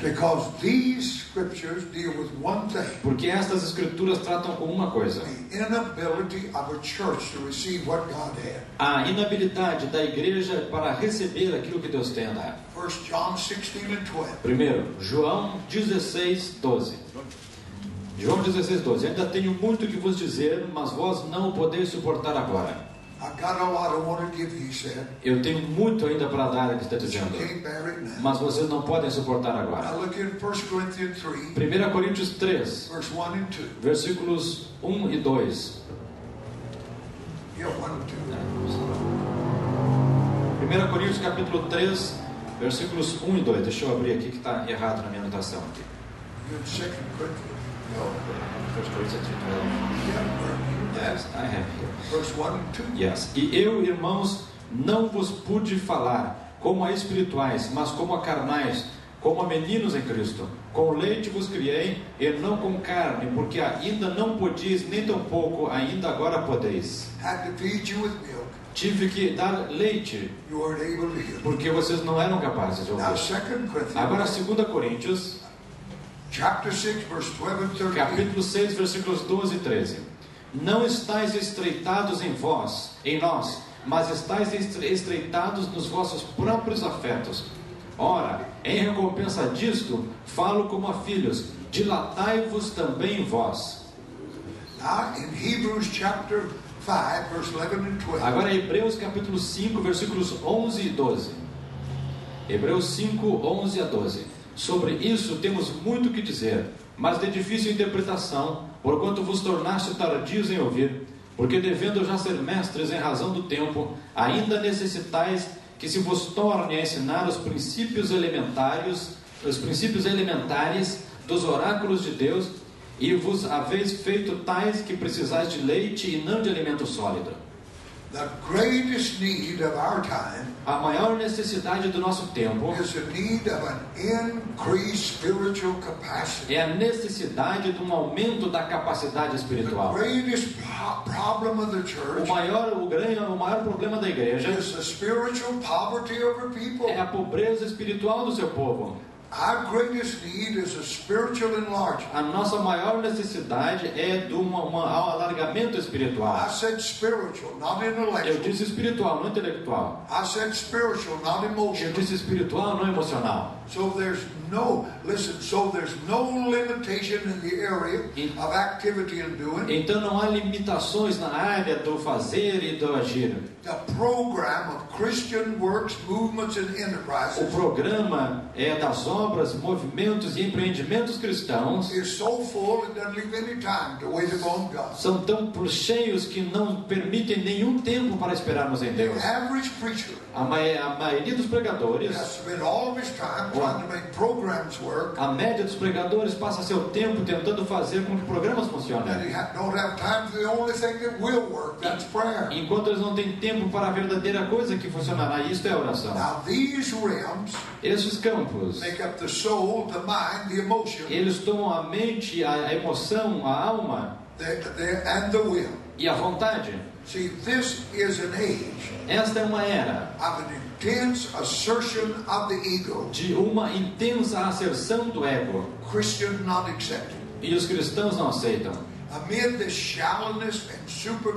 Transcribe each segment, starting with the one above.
Because these scriptures deal with one thing. Porque estas escrituras tratam com uma coisa: The inability of a church to receive what God had. a inabilidade da igreja para receber aquilo que Deus tem a dar. 1 John 16 and 12. Primeiro, João 16, 12. João 16, 12. Ainda tenho muito que vos dizer, mas vós não o podeis suportar agora. I've got a lot I want to give you, he said. Eu tenho muito ainda para dar, ele está But you dizendo, can't bear it now. mas vocês não podem suportar agora. Now look in 1 Corinthians 3, 1 Coríntios 3, verse 1 and 2. versículos 1 e 2. Yeah, 1 and 2. 1 Coríntios capítulo 3, versículos 1 e 2. Deixa eu abrir aqui que está errado na minha anotação aqui. You're in 2 Corinthians. No. 1 Coríntios 3, Yeah, yes, I have here. verse 1 and 2. Yes. E eu, irmãos, não vos pude falar como a espirituais, mas como a carnais, como a meninos em Cristo. Com leite vos criei, e não com carne, porque ainda não podíeis, nem tampouco ainda agora podeis. Had to feed you with milk. Tive que dar leite, You weren't able to hear. porque vocês não eram capazes de Now ouvir. 2 Corinthians, Agora 2 Coríntios, chapter 6, verse 12 and 13. capítulo 6, versículos 12 e 13. Não estáis estreitados em vós, em nós, mas estáis estreitados nos vossos próprios afetos. Ora, em recompensa disto, falo como a filhos, dilatai-vos também em vós. Now in Hebrews chapter 5, verse 11 and 12. Agora Hebreus capítulo 5, versículos 11 e 12. Hebreus 5, 11 a 12. Sobre isso temos muito que dizer, mas de difícil interpretação, porquanto vos tornaste tardios em ouvir, porque devendo já ser mestres em razão do tempo, ainda necessitais que se vos torne a ensinar os princípios elementares dos oráculos de Deus, e vos haveis feito tais que precisais de leite e não de alimento sólido. The greatest need of our time A maior necessidade do nosso tempo is the need of an increased spiritual capacity. é a necessidade de um aumento da capacidade The espiritual. greatest problem of the O church maior problema da igreja is the spiritual poverty of her people. é a pobreza espiritual do seu povo. Our greatest need is a spiritual enlargement. A nossa maior necessidade é de um alargamento espiritual. I said spiritual, not Eu intellectual. disse espiritual, não intelectual. I said spiritual, not Eu emotional. disse espiritual, não emocional. So there's no limitation in the area of activity and doing. Então não há limitações na área do fazer e do agir. The program of Christian works, movements, and O enterprises programa das obras, movimentos e empreendimentos cristãos is so full it doesn't leave any time to wait upon God. são tão cheios que não permitem nenhum tempo para esperarmos em The Deus. average preacher A maioria dos pregadores, has spent all of his time trying to make programs work, a média dos pregadores passa seu tempo tentando fazer com que programas funcionem. and he don't have time for the only thing that will work. That's prayer. Enquanto eles não têm tempo para a verdadeira coisa que funcionará, isto é a oração. Now these realms Esses campos, make up the soul, the mind, the emotion, eles tomam a mente, a emoção, a alma and the will. e a vontade. See, this is an age Esta é uma era of an intense assertion of the ego. de uma intensa asserção do ego. Christians not accepted. E os cristãos não aceitam. Amid the shallowness and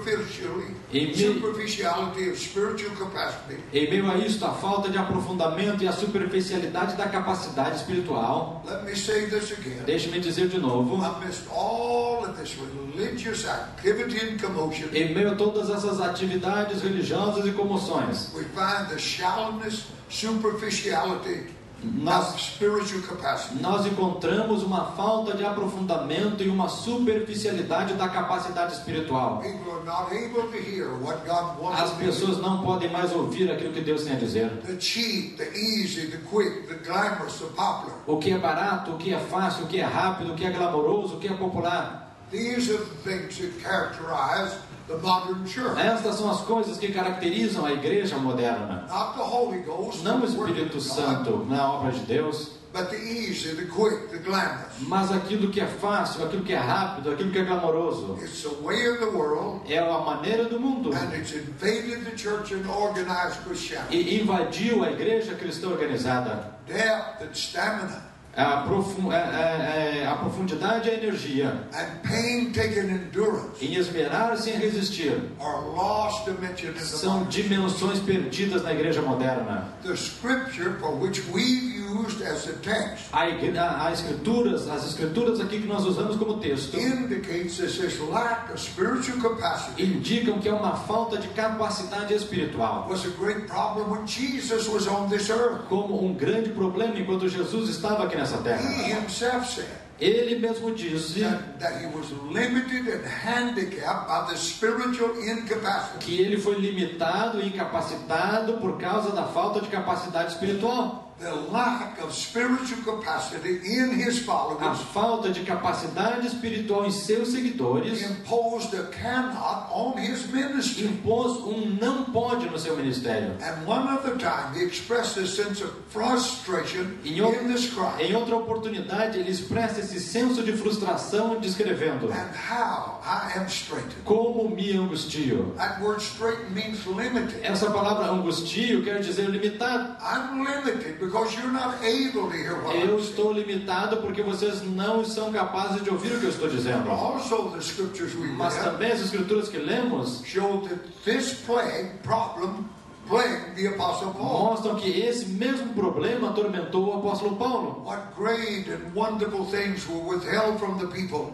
Em superficiality of spiritual capacity, Em meio a isto, a falta de aprofundamento e a superficialidade da capacidade espiritual, let me say this again. deixe-me dizer de novo, Amidst all of this religious activity and commotion, em meio a todas essas atividades religiosas e comoções, we find the shallowness, superficiality nós, of spiritual capacity. nós encontramos uma falta de aprofundamento e uma superficialidade da capacidade espiritual. People are not able to hear what God wants As them to pessoas não podem mais ouvir aquilo que Deus tem a dizer. hear. The cheap, the easy, the quick, the glamorous, the popular. O que é barato, o que é fácil, o que é rápido, o que é glamouroso, o que é popular. These are the things that characterize the modern church. Estas são as coisas que caracterizam a igreja moderna. Not the Holy Ghost, Não o the work Espírito of God, Santo na obra de Deus, but the easy, the quick, the glamorous. mas aquilo que é fácil, aquilo que é rápido, aquilo que é glamouroso. It's the way of the world, É a maneira do mundo. and it's invaded the church and organized Christianity. E invadiu a igreja cristã organizada. Depth and stamina. A profundidade é energia. And painstaking endurance Em esmerar-se em resistir. are lost dimensions in the São Bible. dimensões perdidas na igreja moderna. The scripture for which we've used as a text As escrituras aqui que nós usamos como texto indicates that this lack of spiritual capacity indicam que é uma falta de capacidade espiritual. was a great problem when Jesus was on this earth. Como um grande problema enquanto Jesus estava aqui nessa He terra. himself said Ele mesmo disse that he was limited and handicapped by the spiritual incapacity. que ele foi limitado e incapacitado por causa da falta de capacidade espiritual. The lack of spiritual capacity in his A followers falta de capacidade espiritual em seus seguidores imposed a cannot on his ministry. impôs não pode no seu ministério. And one other time he expressed a sense of frustration in this cry. Em outra oportunidade, ele expressa esse senso de frustração descrevendo: And how I am straitened. como me angustio. That word straitened means limited. Essa palavra angustio quer dizer limitado. I'm limited because you're not able to hear what Eu I'm saying. estou limitado porque vocês não são capazes de ouvir o que eu estou dizendo. Also, the scriptures we Mas read também as escrituras que lemos show that this problem plagued the Apostle Paul. mostram que esse mesmo problema atormentou o apóstolo Paulo. What great and wonderful things were withheld from the people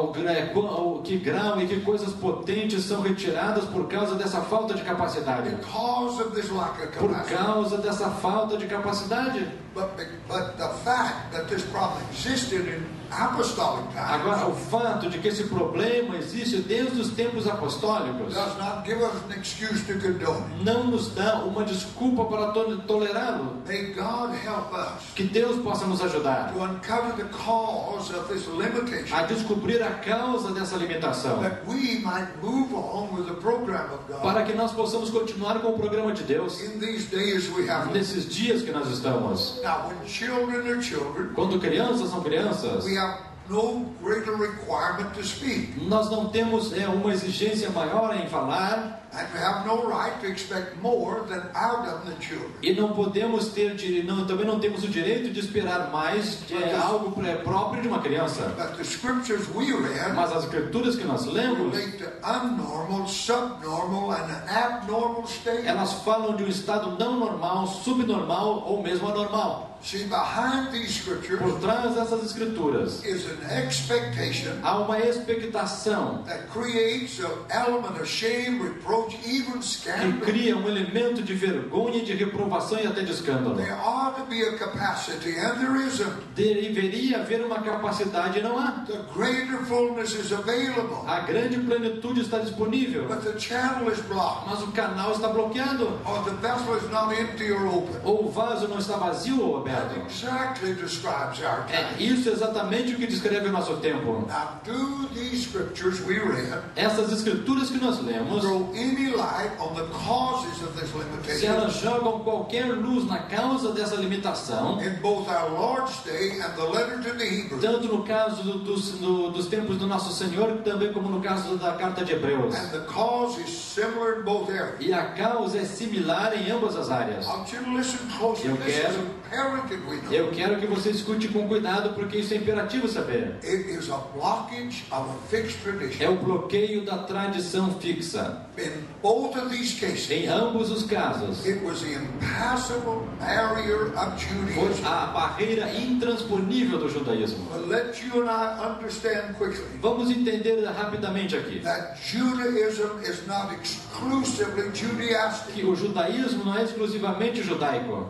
Que grau e que coisas potentes são retiradas por causa dessa falta de capacidade. because of this lack of Por capacity. causa dessa falta de capacidade. But the fact that this problem existed in apostolic Agora, o times fato de que esse problema existe desde os tempos apostólicos does not give us an excuse to condone it. não nos dá uma desculpa para tolerá-lo. May God help us Que Deus possa nos ajudar to uncover the cause of this limitation, a descobrir a causa dessa limitação, that we might move on with the program of God. para que nós possamos continuar com o programa de Deus In these days we have, nesses dias que nós estamos. now when children are children, Quando crianças são crianças, we have no greater requirement to speak, nós não temos uma exigência maior em falar and we have no right to expect more than out of the children. e não podemos também não temos o direito de esperar mais de algo próprio de uma criança. But the scriptures we read Mas as escrituras que nós lemos, relate to unnormal, subnormal, and an abnormal state. elas falam de um estado não normal, subnormal ou mesmo anormal. See, behind these scriptures Por trás dessas escrituras is an expectation há uma expectação that creates an element of shame, reproach, even que scandal. cria um elemento de vergonha, de reprovação e até de escândalo. There ought to be a capacity, and there isn't. Deveria haver uma capacidade e não há. The greater fullness is available, A grande plenitude está disponível, but the channel is blocked, mas o canal está bloqueado, or the vessel is not empty or open. ou o vaso não está vazio ou That aberto. exactly describes our time. Isso é exatamente o que descreve o nosso tempo. Now, do these scriptures we read Essas escrituras que nós lemos, throw any light on the causes of this se limitation elas jogam qualquer luz na causa dessa limitação, in both our Lord's day and the letter to the Hebrews, tanto no caso dos tempos do nosso Senhor, também como no caso da carta de Hebreus. and the cause is similar in both areas. E a causa é similar em ambas as áreas. I want you to listen closely. Eu This quero- is imperative we know. Eu quero que você escute com cuidado, porque isso é imperativo saber. It is a blockage of a fixed tradition. É o bloqueio da tradição fixa. In both of these cases, Em ambos os casos, it was the impassable barrier of foi Judaism. a barreira intransponível do judaísmo. But let you and I understand quickly Vamos entender rapidamente aqui that Judaism is not exclusively Judaistic. que o judaísmo não é exclusivamente judaico.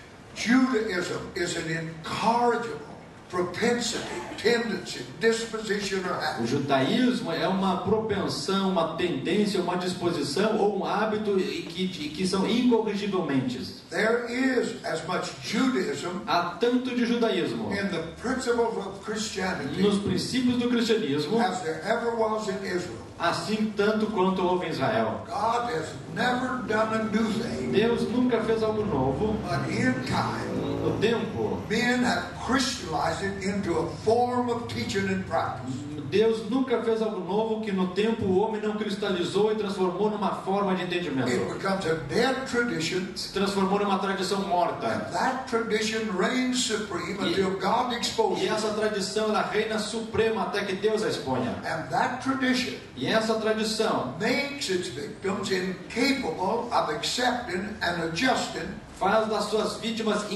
Judaism is an incorrigible propensity, tendency, disposition, or O habit. judaísmo é uma propensão, uma tendência, uma disposição ou um hábito que são incorrigivelmente. There is as much Judaism Há tanto de judaísmo in the principles of Christianity nos princípios do cristianismo, as there ever was in Israel. assim tanto quanto houve em Israel. God has never done a new thing, Deus nunca fez algo novo. but in time, No tempo, men have crystallize it into a form of teaching and practice. Deus nunca fez algo novo que no tempo o homem não cristalizou e transformou numa forma de entendimento. It becomes a dead tradition. Se transformou numa tradição morta. And that tradition reigns supreme until God exposes E it. essa tradição ela reina suprema até que Deus a exponha. And that tradition E essa tradição makes its victims incapable of accepting and adjusting faz das suas vítimas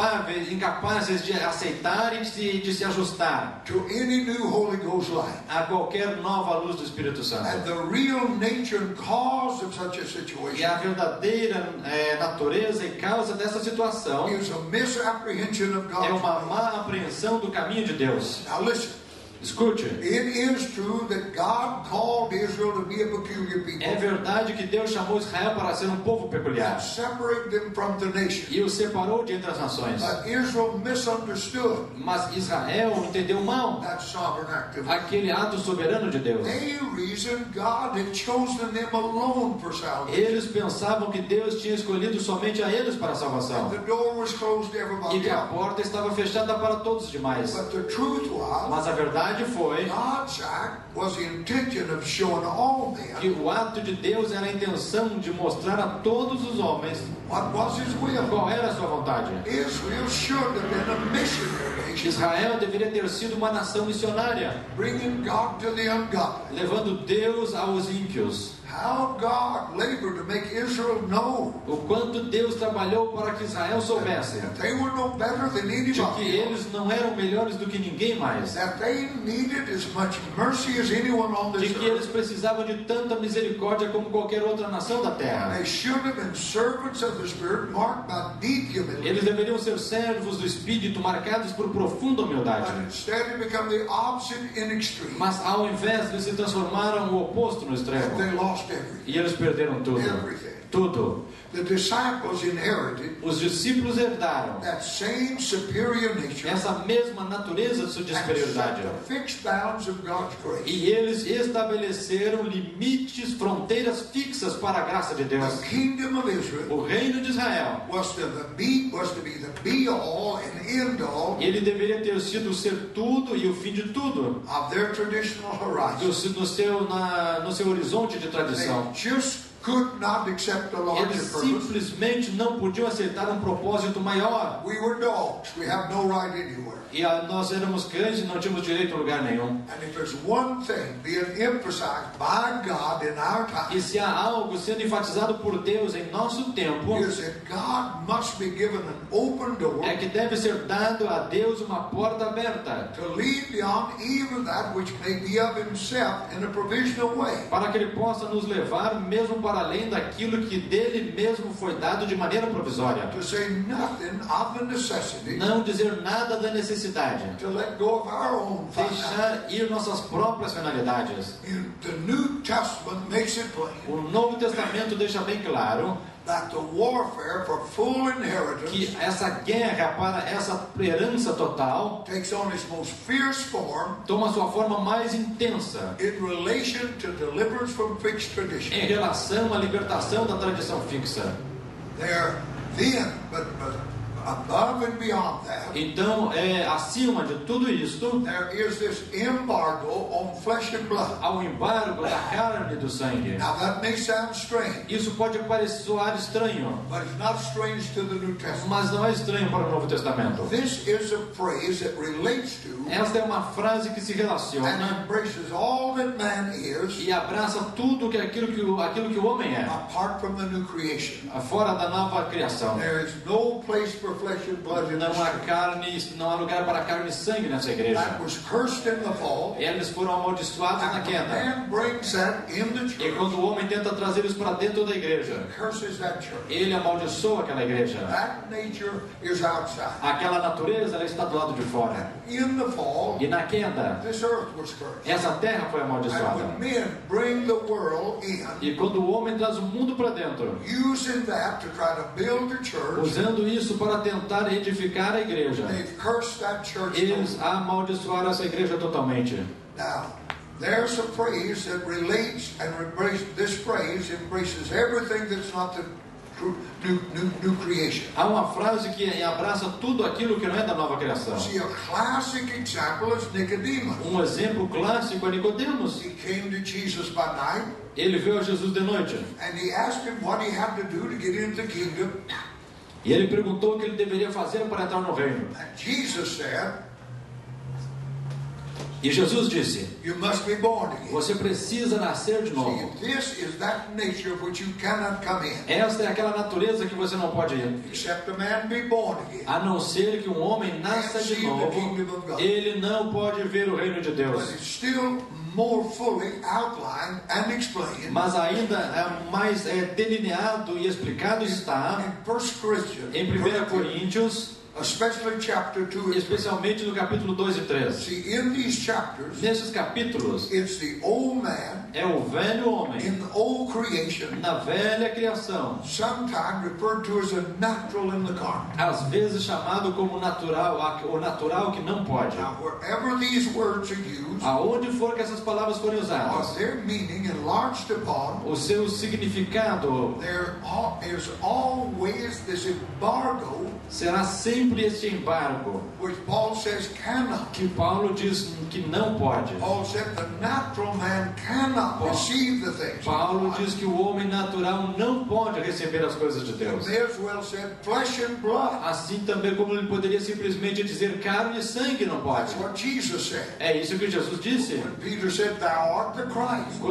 incapazes de aceitar e de se ajustar to any new Holy Ghost light. a qualquer nova luz do Espírito Santo. And the real nature and cause of such a E situation a verdadeira natureza e causa dessa situação is a misapprehension of é God's uma way. má apreensão do caminho de Deus. Now listen, Escute, it is true that God called Israel to be a peculiar é people verdade que Deus chamou Israel para ser um povo and peculiar separate them from the nation. e o separou de entre as nações. But Israel misunderstood Mas Israel entendeu mal that sovereign act of God. aquele ato soberano de Deus. They reasoned God had chosen them alone for salvation. Eles pensavam que Deus tinha escolhido somente a eles para a salvação The door was closed to e everybody que a else. porta estava fechada para todos os demais. But the truth was, Mas a verdade foi God's act was the intention of showing all que men o ato de Deus era a intenção de mostrar a todos os homens what was His will. qual era a sua vontade. Israel should have been a missionary nation, Israel deveria ter sido uma nação missionária, bringing God to the ungodly. levando Deus aos ímpios. How God labored to make Israel know O quanto Deus trabalhou para que Israel soubesse that they were no better than de que anybody else, eles não eram melhores do que ninguém mais, that they needed as much mercy as anyone on de this que eles earth. precisavam de tanta misericórdia como qualquer outra nação da terra. They should have been servants of the Spirit, marked by deep humility. Eles deveriam ser servos do Espírito, marcados por profunda humildade. But instead they become the opposite in extreme. Mas ao invés, eles se transformaram o oposto no And extremo. they lost everything. E eles perderam tudo. Everything. Tudo. The disciples inherited Os discípulos herdaram that same superior nature essa mesma natureza de sua and superioridade. set the fixed bounds of God's grace. E eles estabeleceram limites, fronteiras fixas para a graça de Deus. The kingdom of Israel O reino de Israel, was to be the be-all and end-all ele deveria ter sido o ser tudo e o fim de tudo of their traditional horizon. no seu horizonte de tradição. They just could not accept a larger Eles purpose. simplesmente não podiam aceitar um propósito maior. We were dogs. We have no right anywhere. E nós éramos cães e não tínhamos direito a lugar nenhum. And if there's one thing being emphasized by God in our time, E se há algo sendo enfatizado por Deus em nosso tempo, is that God must be given an open door é que deve ser dado a Deus uma porta aberta, to lead beyond even that which may be of Himself in a provisional way. para que Ele possa nos levar mesmo para além daquilo que dele mesmo foi dado de maneira provisória. To say nothing of the necessity Não dizer nada da necessidade, to let go of our own finality. deixar ir nossas próprias finalidades. And the New Testament makes it plain O Novo Testamento deixa bem claro that the warfare for full inheritance que essa guerra para essa herança total takes on its most fierce form toma sua forma mais intensa in relation to deliverance from fixed tradition. em relação à libertação da tradição fixa. There, then, but above and beyond that, Então, acima de tudo isto, there is this embargo on flesh and blood. há um embargo da carne e do sangue. Now that may sound strange, Isso pode parecer soar estranho, but it's not strange to the New Testament. mas não é estranho para o Novo Testamento. This is a phrase that relates to Esta é uma frase que se and relaciona embraces all that man is e abraça tudo aquilo que o homem é, apart from the new creation. fora da nova criação. There is no place for flesh and blood in Não this há church. carne, não há lugar para carne e sangue nessa igreja. That was cursed in the fall. Eles foram amaldiçoados na And the queda. man brings that in the E church, quando o homem tenta trazer isso para dentro da igreja, curses that church. ele amaldiçoa aquela igreja. That nature is outside. Aquela natureza ela está do lado de fora. In the fall, E na queda, this earth was cursed. essa terra foi And amaldiçoada. when men bring the world in, E quando o homem traz o mundo para dentro, using that to try to build the church, usando isso para tentar edificar a igreja, they've cursed that church. eles amaldiçoaram essa igreja totalmente. Now, there's a phrase that relates and embraces, this phrase embraces everything that's not the new creation. Há uma frase que abraça tudo aquilo que não é da nova criação. See, a classic example is Nicodemus. Um exemplo clássico é Nicodemos. He came to Jesus by night, Ele veio a Jesus de noite. and he asked him what he had to do to get into the kingdom. E ele perguntou o que ele deveria fazer para entrar no reino. And Jesus said, E Jesus disse: you must be born again. você precisa nascer de novo. See, this is that nature which you cannot come in, Esta é aquela natureza que você não pode ir. except a man be born again. A não ser que um homem nasça de novo, ele não pode ver o reino de But Deus. it's still more fully outlined and explained Mas ainda é mais delineado e explicado está in 1 Corinthians, em 1 Coríntios, especially chapter 2 and 3. especialmente no capítulo 2 e 3. See, in these chapters, Nesses capítulos, it's the old man é o velho homem, in the old creation, na velha criação, sometimes referred to as a natural in the carnal. às vezes chamado como natural, o natural que não pode. Now, wherever these words are used, Aonde for que essas palavras forem or usadas, their meaning enlarged upon, o seu significado there is always this embargo será sempre este embargo which Paul says cannot. que Paulo diz que não pode. Paul said the natural man cannot receive the things of Paulo God. diz que o homem natural não pode receber as coisas de Deus. They as well said flesh and blood. Assim também como ele poderia simplesmente dizer carne e sangue não pode. That's what Jesus said. É isso que Jesus disse. When Peter said, "Thou art the Christ,"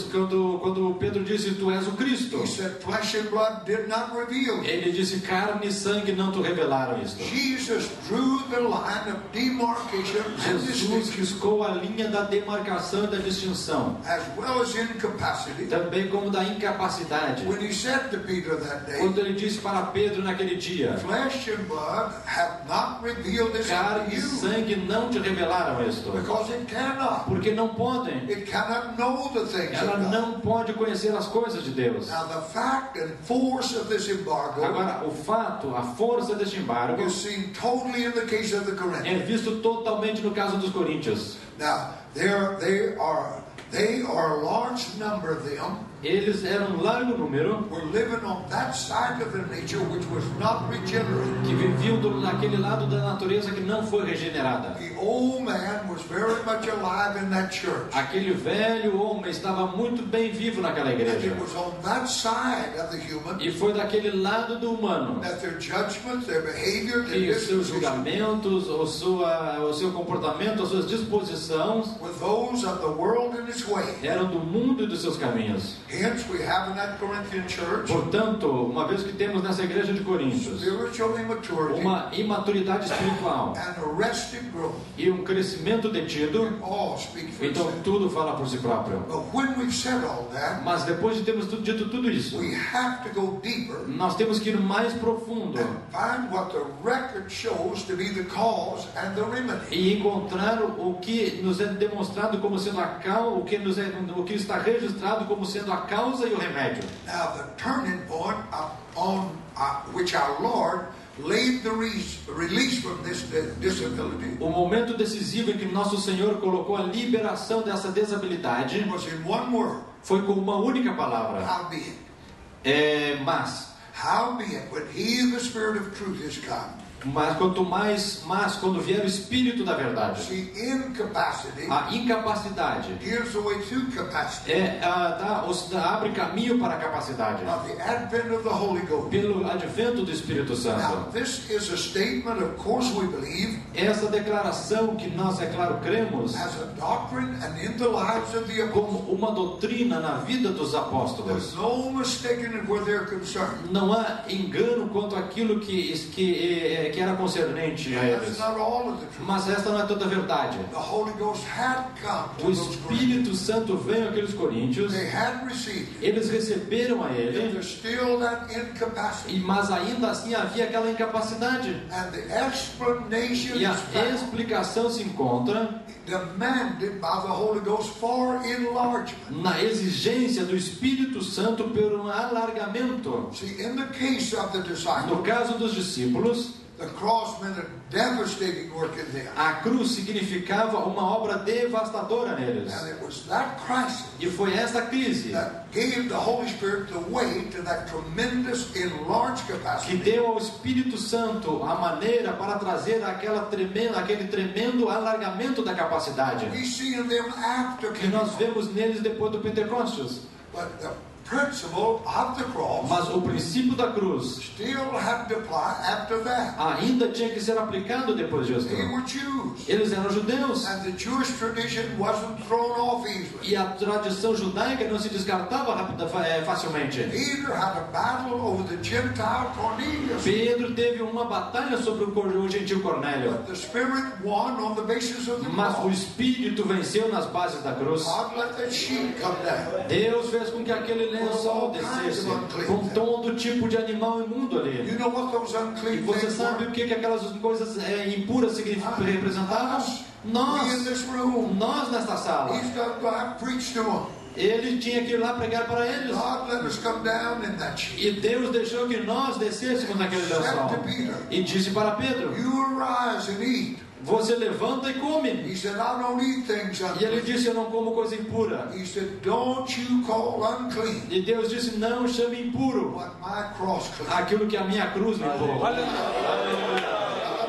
Quando Pedro disse, tu és o Cristo, he said, "Flesh and blood did not reveal it." ele disse, carne e sangue não te revelaram isto. Jesus drew the line of demarcation and Jesus distinction, riscou a linha da demarcação e da distinção, as well as incapacity. também como da incapacidade. When he said to Peter that day, Quando ele disse para Pedro naquele dia, "Flesh and blood have not revealed this carne unto e you," sangue não te revelaram isto, because it cannot. porque não podem. It cannot know the things Ela of God. não pode conhecer as coisas de Deus. Now, the fact and force of this embargo Agora, o fato, a força deste embargo is seen totally in the case of the é Corinthians. visto totalmente no caso dos coríntios. Now, they are a large number of them Eles eram um largo número were living on that side of the nature which was not regenerated. que viviam naquele lado da natureza que não foi regenerada. The old man was very much alive in that church. Aquele velho homem estava muito bem vivo naquela And igreja. it was on that side of the human E foi daquele lado do humano that their judgments, their behavior, their que os seus disposition julgamentos, o seu comportamento, as suas disposições were those of the world in its way. eram do mundo e dos seus caminhos. Hence, we have in that Corinthian church Portanto, uma vez que temos nessa igreja de Coríntios spiritual immaturity uma imaturidade espiritual and arrested growth. e um crescimento detido, All speak for então itself. tudo fala por si próprio. But when we've said all that, Mas depois de termos dito tudo isso, we have to go deeper nós temos que ir mais profundo and find what the record shows to be the cause and the remedy. e encontrar o que nos é demonstrado como sendo a causa, o que está registrado como sendo a causa e o remédio. Now, the turning point on which our Lord laid the release from this disability O momento decisivo em que nosso Senhor colocou a liberação dessa desabilidade was in one word, foi com uma única palavra. howbeit. Mas Howbeit, when He, the Spirit of truth, is come, quando vier o Espírito da verdade, see, incapacity a incapacidade gives way to capacity. abre caminho para a capacidade Of the advent of the Holy Ghost. pelo advento do Espírito Now, Santo. this is a statement, of course, we believe, Essa declaração que nós, é claro, cremos as a doctrine and in the lives of the como apostles. uma doutrina na vida dos apóstolos. There's no mistaking it where they're concerned. Não há engano quanto àquilo que era concernente a That's eles. not all of the truth. Mas esta não é toda a verdade. The Holy Ghost had come to O those Corinthians. Espírito Santo veio àqueles coríntios, They had received it. eles receberam a But ele, there's still that incapacity. mas ainda assim havia aquela incapacidade. And the explanation E a is found, explicação se encontra demanded by the Holy Ghost for enlargement. na exigência do Espírito Santo por um alargamento. See, in the case of the disciples, No caso dos discípulos, The cross meant a devastating work in them. A cruz significava uma obra devastadora neles. And it was that crisis E foi esta crise that gave the Holy Spirit the way to that tremendous enlarged que capacity. deu ao Espírito Santo a maneira para trazer aquele tremendo alargamento da capacidade We see in them after que nós Pentecost. vemos neles depois do Pentecostes. But the principle of the cross Mas o princípio da cruz still had to apply after that. ainda tinha que ser aplicado depois disso. They were Jews. Eles eram judeus And the Jewish tradition wasn't thrown off easily. e a tradição judaica não se descartava facilmente. Peter had a battle over the Gentile Cornelius. Pedro teve uma batalha sobre o gentil Cornélio, But the Spirit won on the basis of the mas o cross. Espírito venceu nas bases da cruz. God let the sheep come down. Deus fez com que aquele lençol descesse com todo tipo de animal imundo ali. You know what those E unclean você things sabe were? o que aquelas coisas impuras representavam? We in Nós this room. nesta sala. He's got to have preached to them. Ele tinha que ir lá pregar para eles. God let us come down in that sheep. E Deus deixou que nós descêssemos naquele lençol. E disse para Pedro: You arise and eat. você levanta e come. He said, I don't eat things E ele unclean. disse: eu não como coisa impura. He said, don't you call unclean E Deus disse: não chame impuro what my cross clean. aquilo que a minha cruz limpou. Hallelujah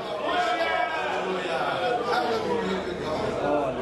to God.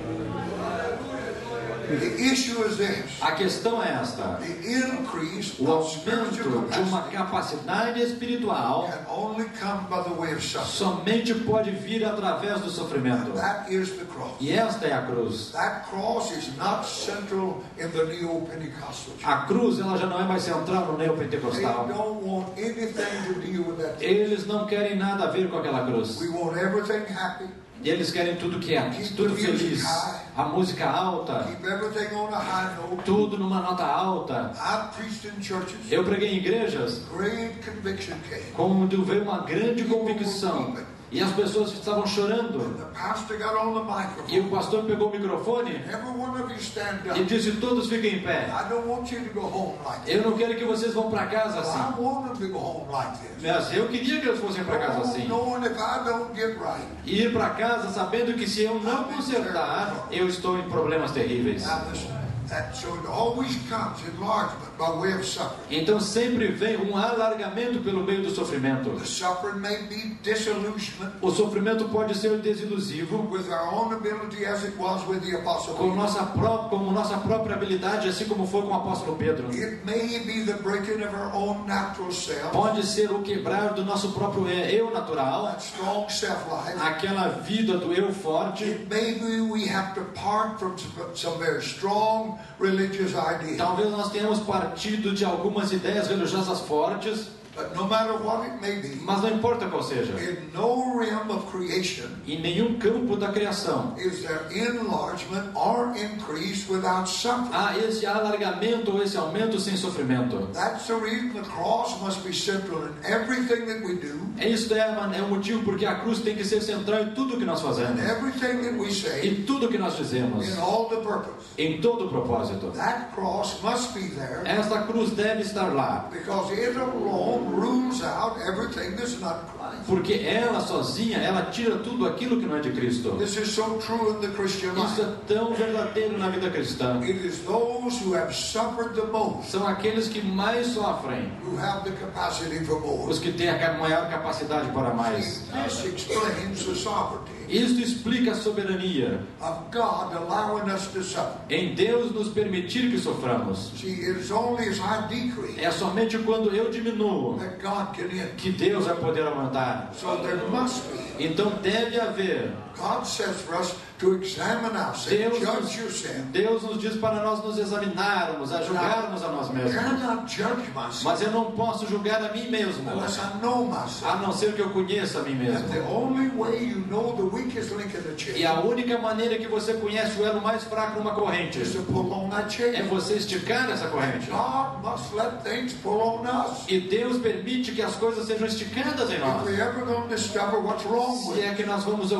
The issue is this. A questão é esta: The increase o of spiritual aumento de uma capacity capacidade espiritual can only come by the way of suffering. somente pode vir através do sofrimento. That is the cross. E esta é a cruz. That cross is not central in the neo-Pentecostal church. A cruz ela já não é mais central no They neopentecostal. don't want anything to deal with that. Eles não querem nada a ver com aquela cruz. We want everything happy, E eles querem tudo quieto, tudo feliz, a música alta, keep everything on a high note. tudo numa nota alta. I've preached in churches. Eu preguei em igrejas Great conviction came. quando veio uma grande convicção e as pessoas estavam chorando. The pastor got on the E microphone. o pastor pegou o microfone Every one of you stand e up. disse: todos fiquem em pé. I don't want you to go home like this. Eu não quero que vocês vão para casa assim. I want them to go home like this. Mas eu queria que eles fossem para casa assim. Knowing if I don't get right. E ir para casa sabendo que se eu não consertar, eu estou em problemas terríveis. Now listen, so it always comes enlargement by way of suffering. Então sempre vem um alargamento pelo meio do sofrimento. The suffering may be disillusionment O sofrimento pode ser desilusivo, with our own ability as it was with the apostle com Peter. como nossa própria habilidade, assim como foi com o apóstolo Pedro. It may be the breaking of our own natural self, Pode ser o quebrar do nosso próprio eu natural, that strong self-life. aquela vida do eu forte. It may be we have to part from some very strong religious ideas. Talvez nós tenhamos partido de algumas ideias religiosas fortes, But no matter what it may be, mas não importa qual seja. in no realm of creation Em nenhum campo da criação is there enlargement or increase without suffering. há esse alargamento ou esse aumento sem sofrimento. That's the reason the cross must be central in everything that we do, Isso é o motivo porque a cruz tem que ser central em tudo que nós fazemos, everything that we say, em tudo que nós dizemos, in all the purpose. em todo o propósito. That cross must be there Esta cruz deve estar lá, because it alone rules out everything that's not Christ. porque ela sozinha, ela tira tudo aquilo que não é de Cristo. This is so true in the Christian Isso life. é tão verdadeiro na vida cristã. It is those who have suffered the most São aqueles que mais sofrem, who have the capacity for more. os que têm a maior capacidade para mais. This explains the sovereignty Isto explica a soberania of God allowing us to suffer. em Deus nos permitir que soframos. See, it is only as I decrease É somente quando eu diminuo that God can increase. que Deus vai poder aumentar. So there must be. Então deve haver. God says for us to examine ourselves, judge yourself. Deus nos diz para nós nos examinarmos, a julgarmos a nós I mesmos. cannot judge myself Mas eu não posso julgar a mim mesmo, unless I know myself. a não ser que eu conheça a mim And mesmo. the only way you know the weakest link in the chain E a única maneira que você conhece o elo mais fraco numa corrente is to pull on that é chain. você esticar essa corrente. God must let things pull on us. E Deus permite que as coisas sejam esticadas em If nós. we're ever going to discover what's wrong with Se é que nós vamos em algum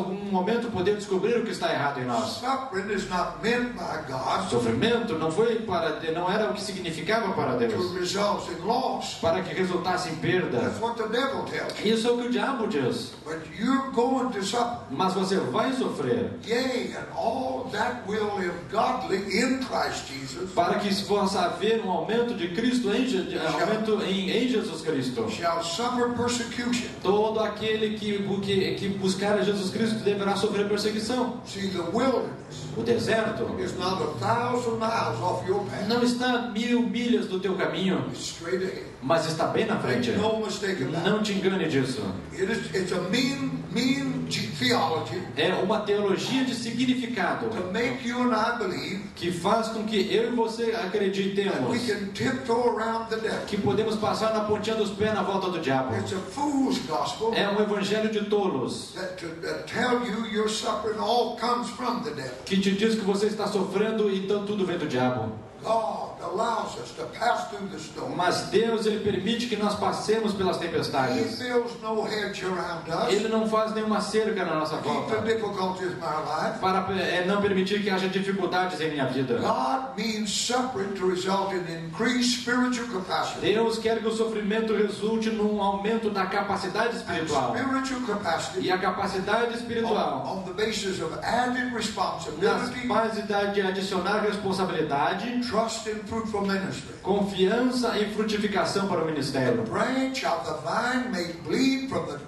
momento poder descobrir o que está errado em nós. Suffering is not meant by God Sofrimento não era o que significava para to Deus, result in loss. para que resultasse em perda. That's what the devil tells you. Isso é o que o diabo diz. But you're going to suffer. Mas você vai sofrer, Yea, and all that will live godly in Christ Jesus para que possa haver um aumento de Cristo em Jesus Cristo. shall suffer persecution. Todo aquele que buscar a Jesus Cristo deverá sofrer perseguição. See, the wilderness O deserto is not 1,000 miles off your path. não está a 1000 milhas do teu caminho, It's straight ahead. mas está bem na frente. Make no mistake about it. Não te engane disso. It's a mean theology É uma teologia de significado to make you and I believe que faz com que eu e você that we acreditemos can tiptoe around the devil. que podemos passar na pontinha dos pés na volta do diabo. It's a fool's gospel É um evangelho de tolos that tell you your suffering all comes from the devil. que te diz que você está sofrendo e então tudo vem do diabo. God allows us to pass through the storm. Mas Deus, ele permite que nós passemos pelas He tempestades. builds no hedge around us. Ele não faz nenhuma cerca na nossa Keep the volta difficulties in our life. para não permitir que haja dificuldades em minha vida. God means suffering to result in increased spiritual capacity. Deus quer que o sofrimento resulte num aumento da capacidade And espiritual. spiritual capacity E a capacidade espiritual, on the basis of added nas responsibility, bases de adicionar responsabilidade, trust and fruitful ministry. confiança e frutificação para o The ministério. branch of the vine may bleed from the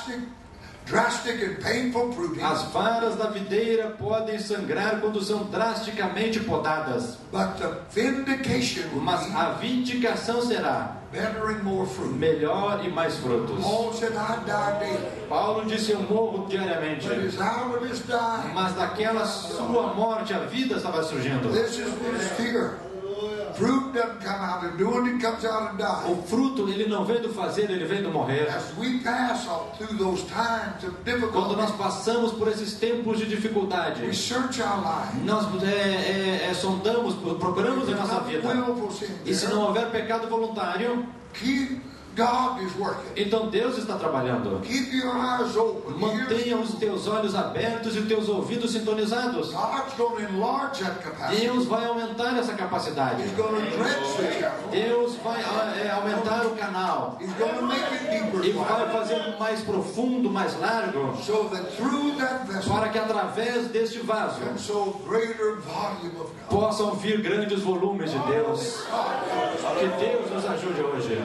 drastic and painful pruning, As varas da videira podem sangrar quando são drasticamente podadas, but the vindication will mas be a vindicação será better and more fruit. melhor e mais frutos. Paul said, I die daily, Paulo disse: eu morro diariamente, but his hour is dying. mas daquela sua morte a vida estava surgindo. This is his fear. Fruit doesn't come out of doing, it comes out of dying. O fruto, ele não vem do fazer, ele vem do morrer. As we pass through those times of Quando nós difficulty, passamos por esses tempos de dificuldade, we search our life. nós sondamos, procuramos a nossa vida. Willful sin E se there. não houver pecado voluntário, God is working. então Deus está trabalhando. Keep your eyes open. Mantenha os teus olhos abertos e os teus ouvidos sintonizados. God's going to enlarge that capacity. Deus vai aumentar essa capacidade. He's going to dredge the channel. Deus vai aumentar o canal. He's going to make it deeper. E vai fazer mais profundo, mais largo, So that through that vessel, para que através deste vaso and so greater volume of God. possam vir grandes volumes de Deus. Que Deus nos ajude hoje.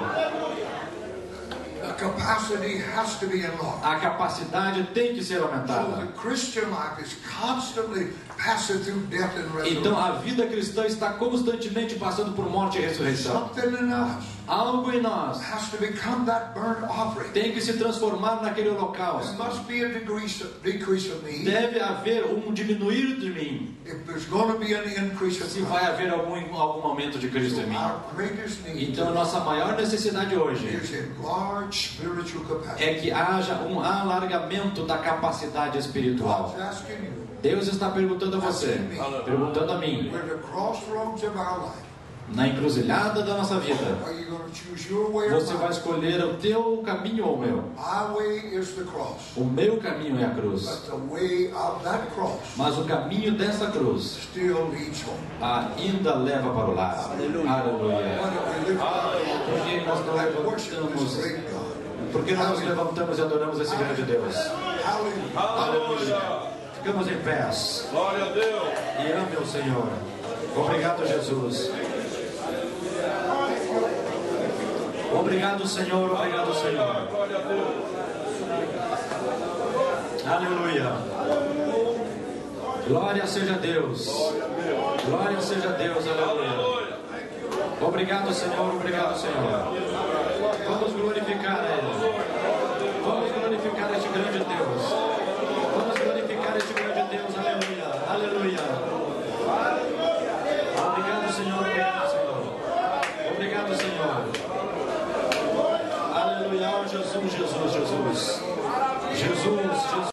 The capacity has to be enlarged. A capacidade tem que ser So aumentada. the Christian life is constantly passing through death and resurrection. Então a vida cristã está constantemente passando por morte e ressurreição. Something in us Algo em nós has to become that burnt offering. tem que se transformar naquele There holocausto. must be a decrease of me Deve haver um diminuir de mim, if there's going to be an increase of se God. vai haver algum aumento de Cristo em mim. Our greatest need Então nossa maior necessidade hoje is enlarged spiritual capacity. é que haja um alargamento da capacidade espiritual. God's asking you, Deus está perguntando a você, perguntando a mim, we're the crossroads of our life. na encruzilhada da nossa vida, Are you going to choose your way or você vai mine? escolher o teu caminho ou o meu? My way is the cross. O meu caminho é a cruz, But the way of that cross mas o caminho dessa cruz still leads home. ainda leva para o lar. Aleluia. Why don't we lift our Porque nós não hands and worship this levantamos, great God? porque nós nos levantamos e adoramos esse grande Deus. Hallelujah. Aleluia. Ficamos em pé. Glória a Deus. E ame o Senhor. Obrigado, Jesus. Obrigado, Senhor. Obrigado, Senhor. Glória a Deus. Aleluia. Glória seja a Deus. Glória seja a Deus. Aleluia. Obrigado, Senhor. Obrigado, Senhor.